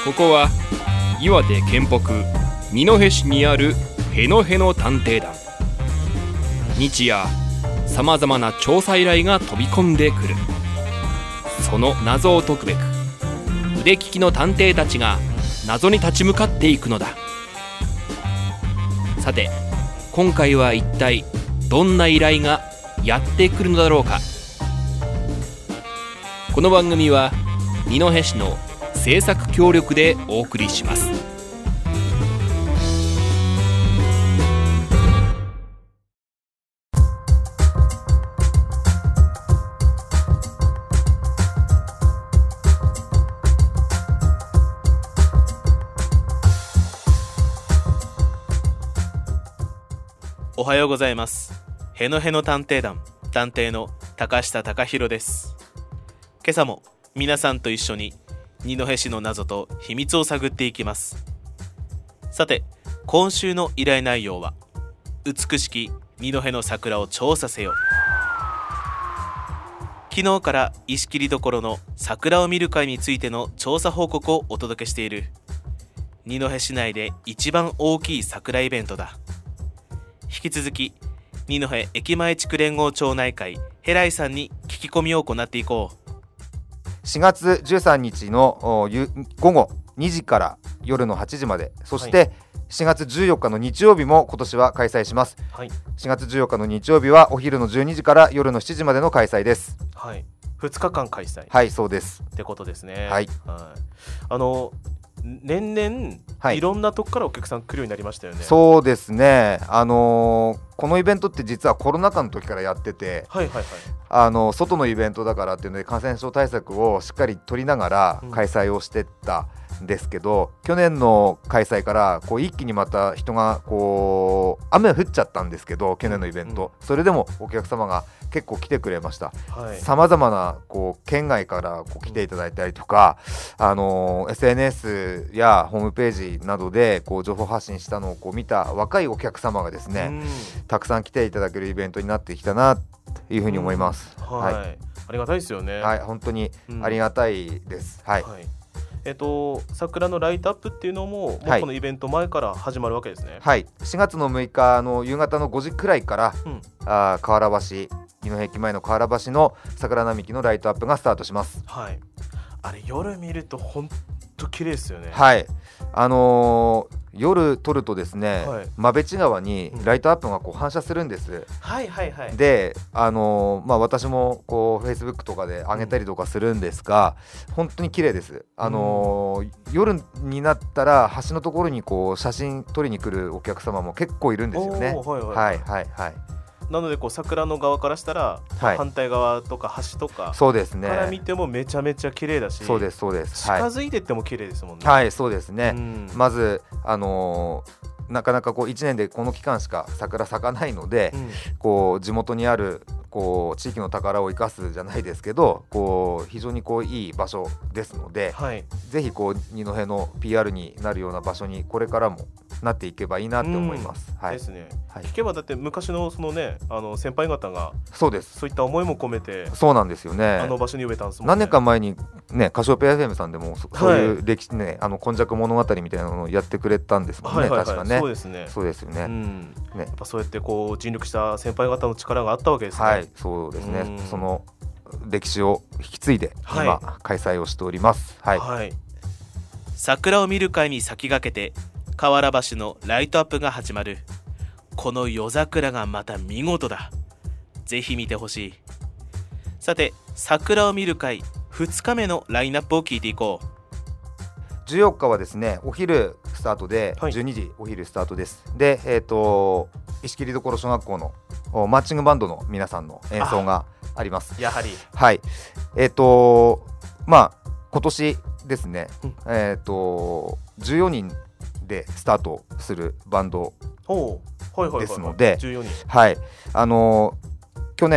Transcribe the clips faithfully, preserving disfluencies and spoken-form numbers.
ここは岩手県北二戸市にあるへのへの探偵団。日夜さまざまな調査依頼が飛び込んでくる。その謎を解くべく腕利きの探偵たちが謎に立ち向かっていくのだ。さて今回は一体どんな依頼がやってくるのだろうか。この番組は二戸市の制作協力でお送りします。 おはようございます。へのへの探偵団探偵の高下隆弘です。今朝も皆さんと一緒に二戸市の謎と秘密を探っていきます。さて今週の依頼内容は、美しき二戸の桜を調査せよ。昨日から石切りどころの桜を見る会についての調査報告をお届けしている。二戸市内で一番大きい桜イベントだ。引き続き二戸駅前地区連合町内会ヘライさんに聞き込みを行っていこう。 しがつじゅうさんにちの午後にじから夜のはちじまで、そしてしがつじゅうよっかの日曜日も今年は開催します、はい、しがつじゅうよっかの日曜日はお昼のじゅうにじから夜のしちじまでの開催です。 はい、ふつかかん開催。 はい、そうですってことですね。 はい、 はい、あの年々、はい、いろんなとこからお客さん来るようになりましたよね。 そうですね、あのー、このイベントって実はコロナ禍の時からやってて、はいはいはい、あの外のイベントだからっていうので感染症対策をしっかり取りながら開催をしてったんですけど、うん、去年の開催からこう一気にまた人がこう雨降っちゃったんですけど、去年のイベント、うん、それでもお客様が結構来てくれました。さまざまなこう県外からこう来ていただいたりとか、うん、あの エスエヌエス やホームページなどでこう情報発信したのをこう見た若いお客様がですね、うん、たくさん来ていただけるイベントになってきたなというふうに思います。 うん、はい、はい、ありがたいですよね。 はい、本当にありがたいです。うん、はい、はい、 えっと、桜のライトアップっていうのも、もうこのイベント前から始まるわけですね。 はい、しがつのむいかの夕方のごじくらいから、うん、あ河原橋二戸駅前の河原橋の桜並木のライトアップがスタートします。 はい、あれ夜見ると本当綺麗ですよね。 はい、あのー、夜撮るとですね、はい、馬淵川にライトアップがこう反射するんです。うん、 はいはいはい。 で、あのーまあ、私もこう Facebook とかで上げたりとかするんですが、うん、本当に綺麗です。あのーうん、夜になったら橋のところにこう写真撮りに来るお客様も結構いるんですよね。はいはいはいはい。 なのでこう桜の側からしたら、はい、反対側とか橋とかそうですねから見てもめちゃめちゃ綺麗だし、 そうですそうです、 近づいてっても綺麗ですもんね。 はい、そうですね。うん、まずあのーなかなかこういちねんでこの期間しか桜咲かないので、うん、こう地元にあるこう地域の宝を生かすじゃないですけど、こう非常にこういい場所ですので、はい、ぜひこう二戸の ピーアール になるような場所にこれからもなっていけばいいなって思います。 はい、ですね。はい、聞けばだって昔のそのね、あの先輩方がそうです、 そういった思いも込めて、 そうなんですよね。 あの場所に植えたんですもんね。 何年か前にね、カシオペア エフエム さんでも そ, そういう歴史ね、はい、あの今昔物語みたいなのをやってくれたんですもんね。はいはいはい、確かね。 そうですね。 そうですよね。うん、ね、 やっぱそうやってこう尽力した先輩方の力があったわけですね。 はい、そうですね。うん、その歴史を引き継いで今、はい、開催をしております。はい。はい、 桜を見る会に先駆けて河原橋のライトアップが始まる。この夜桜がまた見事だ。ぜひ見てほしい。さて桜を見る会ふつかめのラインナップを聞いていこう。 じゅうよっかはですね、お昼スタートで、はい、じゅうにじお昼スタートです。で、えーと、石切りどころ小学校のマーチングバンドの皆さんの演奏があります。 やはり、 はい、えーとまあ今年ですね、うん、えーとじゅうよにんでスタートするバンドですので、はい、あのー、去年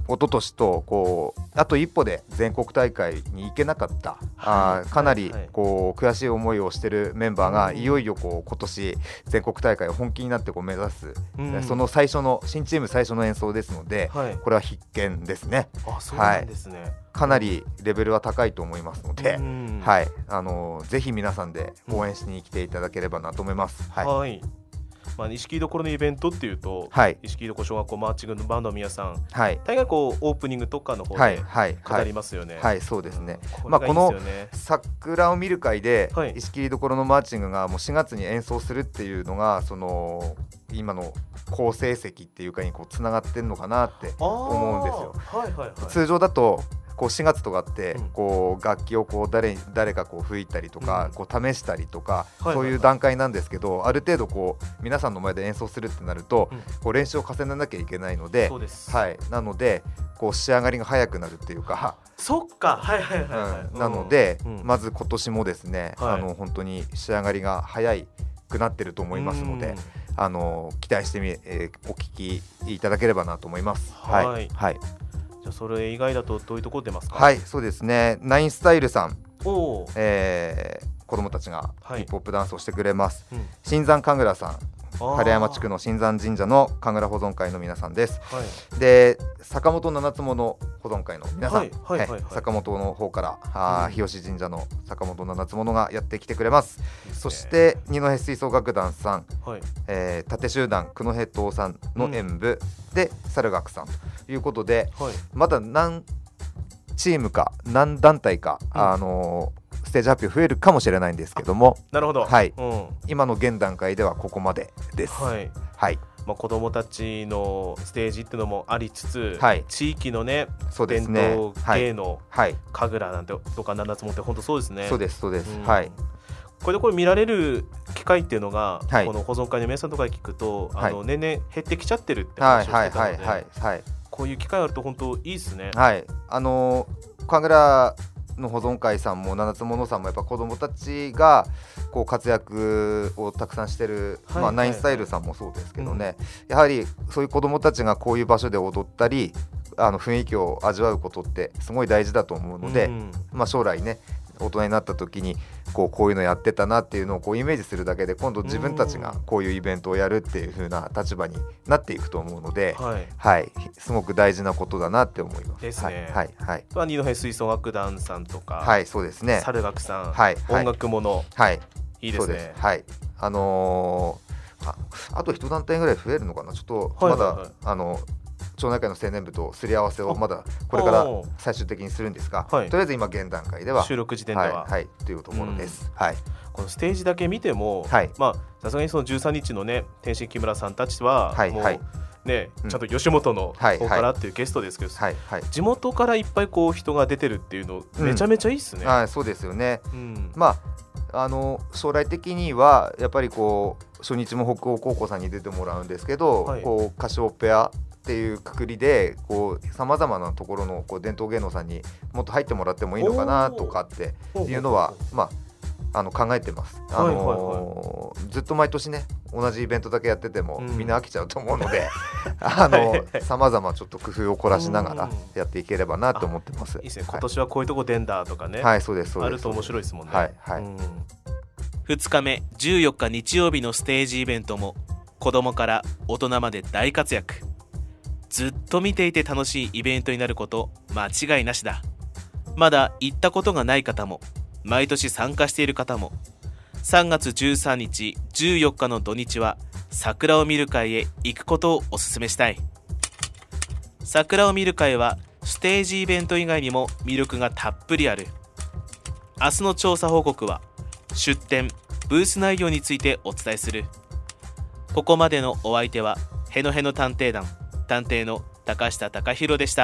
一昨年とこうあと一歩で全国大会に行けなかった、はい、あかなりこう悔しい思いをしているメンバーがいよいよこう今年全国大会を本気になってこう目指す、うん、その最初の新チーム最初の演奏ですので、はい、これは必見ですね。 あ、そうなんですね、はい、 かなりレベルは高いと思いますので、はい、あのぜひ皆さんで応援しに来ていただければなと思います。はい、はい、 まあ、錦どころのイベントっていうと、 はい、 錦どころ小学校マーチングのバンドの皆さん、 はい、 大概こうオープニングとかの方で語りますよね。 はい、はいはい、そうですね、うん、これがいいですよね。まあ、この桜を見る会で、はい、錦どころのマーチングがもうしがつに演奏するっていうのがその今の好成績っていうかにこうつながってんのかなって思うんですよ。 はいはいはい、 通常だとこうしがつとかってこう楽器をこう 誰, 誰かこう吹いたりとかこう試したりとかそういう段階なんですけど、ある程度こう皆さんの前で演奏するってなるとこう練習を重ねなきゃいけないので、はい、なのでこう仕上がりが早くなるっていうか、 そっか、はいはいはい、はい、 うん、なのでまず今年もですね、あの本当に仕上がりが早くなってると思いますので、あの期待してみ、えー、お聞きいただければなと思います。はい、はいはい、 じゃあそれ以外だとどういうところ出ますか？ はい、そうですね、ナインスタイルさん、 お、 えー、子どもたちがヒップホップダンスをしてくれます、 はい、うん、 新山神楽さん、晴山地区の新山神社の神楽保存会の皆さんです、 はい、 で坂本七つもの保存会の皆さん、 はいはいはいはい、 坂本の方からあ、うん、日吉神社の坂本七つものがやってきてくれます、うん、そして二戸吹奏楽団さん、はい、えー、盾集団九戸党さんの演舞、うん、で猿楽さんということで、はい、まだ何チームか何団体か、うん、あのーステージ発表増えるかもしれないんですけども、 なるほど、 はい、 うん、 今の現段階ではここまでです。 はい、 はい、 まあ、子どもたちのステージっていうのもありつつ、 はい、 地域のね、 そうですね、 伝統芸能、はい、神楽なんてとか七つもって本当そうですね。 そうですそうです、 うん、 はい、 これでこれ見られる機会っていうのが、はい、この保存会の皆さんとかに聞くと、はい、あの年々減ってきちゃってるって話をしてたので、はいはいはいはい、こういう機会あると本当いいですね。 はい、あのー、神楽の保存会さんも七つものさんもやっぱ子どもたちがこう活躍をたくさんしてる、はい、まあ、ナインスタイルさんもそうですけどね、うん、やはりそういう子どもたちがこういう場所で踊ったりあの雰囲気を味わうことってすごい大事だと思うので、うん、まあ、将来ね大人になった時にこう、こういうのやってたなっていうのをこうイメージするだけで今度自分たちがこういうイベントをやるっていう風な立場になっていくと思うので、はいはい、すごく大事なことだなって思います。 ですね。 はいはいはい、 二戸吹奏楽団さんとか、 はい、そうですね、 猿楽さん、 はい、 音楽もの、 はい、 いいですね。 そうです、はい、あのー、あ, あと一団体ぐらい増えるのかな、ちょっとまだ、はいはいはい、あの町内会の青年部とすり合わせをまだこれから最終的にするんですが、はい、とりあえず今現段階では収録時点では、 はいはい、というところです、うん、はい、 このステージだけ見ても、はい、まあさすがにそのじゅうさんにちのね天心木村さんたちは、はいもうはいね、ちゃんと吉本の方からっていうゲストですけど、はいはい、地元からいっぱいこう人が出てるっていうのめちゃめちゃいいっすね、 うん、はい、そうですよね、うん、まああの将来的にはやっぱりこう初日も北欧高校さんに出てもらうんですけど、はい、こうカシオペアっていうくくりでさまざまなところのこう伝統芸能さんにもっと入ってもらってもいいのかなとかっていうのは、まあ、あの考えてます、あのーはいはいはい、ずっと毎年ね同じイベントだけやってても、うん、みんな飽きちゃうと思うのでさまざまちょっと工夫を凝らしながらやっていければなと思ってます。 いいですね、今年はこういうとこ出んだとかね、 はい、そうですそうです、 あると面白いですもんね、 はいはい、うん、 ふつかめじゅうよっか日曜日のステージイベントも子供から大人まで大活躍。ずっと見ていて楽しいイベントになること間違いなしだ。まだ行ったことがない方も毎年参加している方もさんがつじゅうさんにちじゅうよっかの土日は桜を見る会へ行くことをお勧めしたい。桜を見る会はステージイベント以外にも魅力がたっぷりある。明日の調査報告は出展ブース内容についてお伝えする。ここまでのお相手はへのへの探偵団探偵の高下貴弘でした。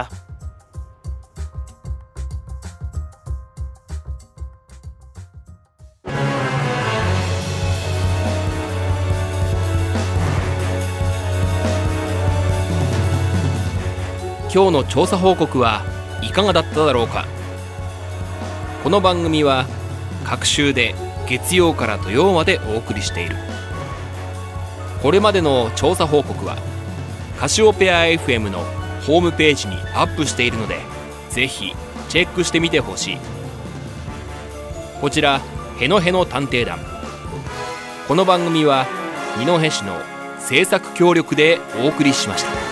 今日の調査報告はいかがだっただろうか。この番組は各週で月曜から土曜までお送りしている。これまでの調査報告はカシオペア エフエム のホームページにアップしているので、ぜひチェックしてみてほしい。こちらへのへの探偵団、この番組は二戸市の制作協力でお送りしました。